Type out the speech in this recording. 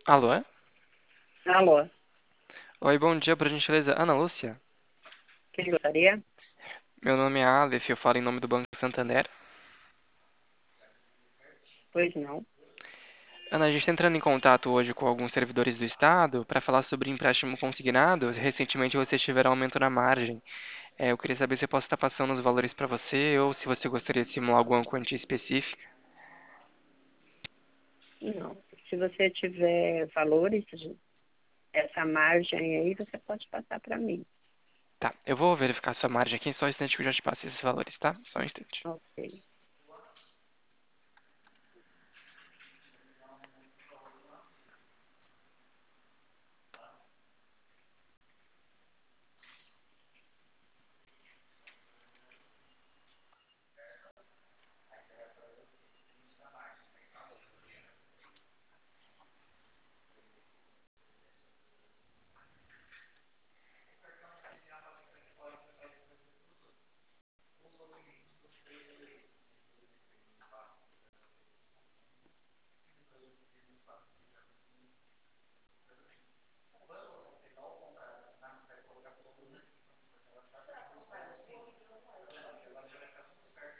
Alô? Alô, Oi, bom dia, por gentileza. Ana Lúcia? quem gostaria? Meu nome é Aleph, eu falo em nome do Banco Santander. Pois não. Ana, a gente está entrando em contato hoje com alguns servidores do Estado para falar sobre empréstimo consignado. Recentemente vocês tiveram aumento na margem. Eu queria saber se eu posso estar passando os valores para você ou se você gostaria de simular alguma quantia específica. Não. Se você tiver valores, essa margem aí, você pode passar para mim. Tá, eu vou verificar sua margem aqui, só um instante que eu já te passo esses valores, tá? Só um instante. Ok.